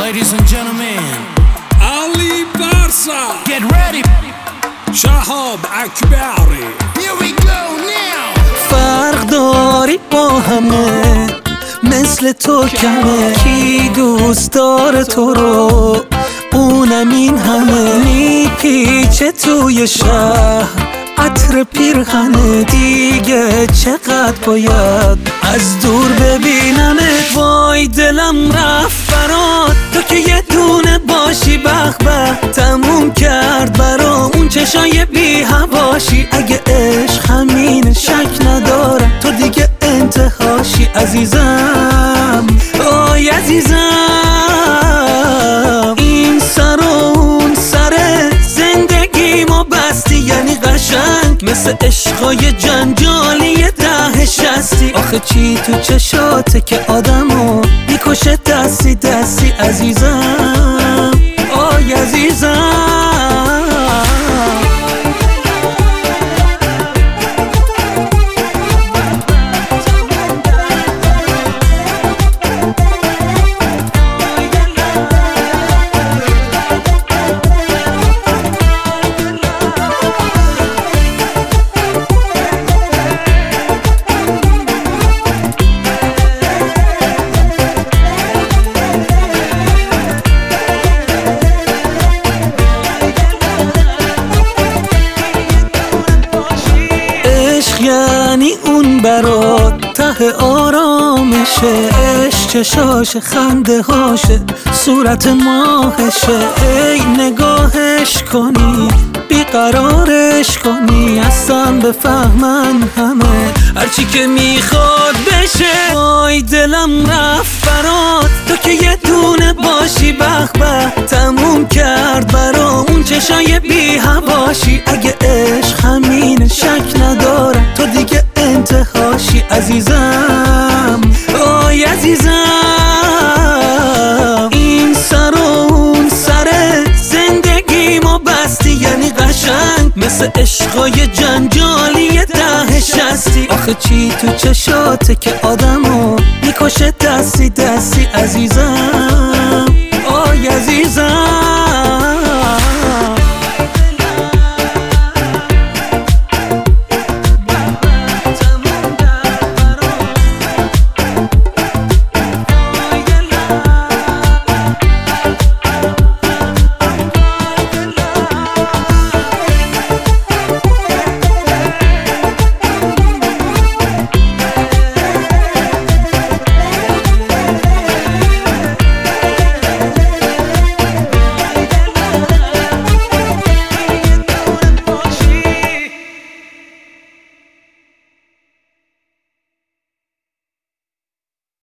Ladies and gentlemen, Ali Barsa, get ready. شهاب اکبری. Here we go now. فرق داری با همه، مثل تو کمه. کی دوست داره تو رو، اونم این همه. میپیچه توی شهر عطر پیرهنه، دیگه چقدر باید از دور ببینمت. وای دلم رفت برات، تو که یه دونه باشی. به به تموم کرد برام اون چشای بی هواشی. اگه عشق همینه شک ندارم، تو دیگه انتهاشی. عزیزم آی عزیزم، این سر و اون سر زندگیمو بستی. یعنی قشنگ مثل عشقای جنجالی 10-60. آخه چی تو چشاته که آدمو میکشه دستی دستی. عزیزم آی عزیزم، یعنی اون برات ته آرامشه. عشق چشاش خنده هاشه، صورت ماهشه. ای نگاهش کنی بیقرارش کنی، اصلا بفهمن همه هرچی که میخواد بشه. وای دلم رفت برات، تو که یه دونه باشی. به به تموم کرد برام اون چشای بی هواشی. اگه عشق همینه شک ندارم، تو دیگه انتهاشی. عزیزم آی عزیزم، این سر و اون سر زندگیمو بستی. یعنی قشنگ مثل عشقای جنجالی 10-60. آخه چی تو چشاته که آدمو میکشه دستی دستی. عزیزم آی عزیزم.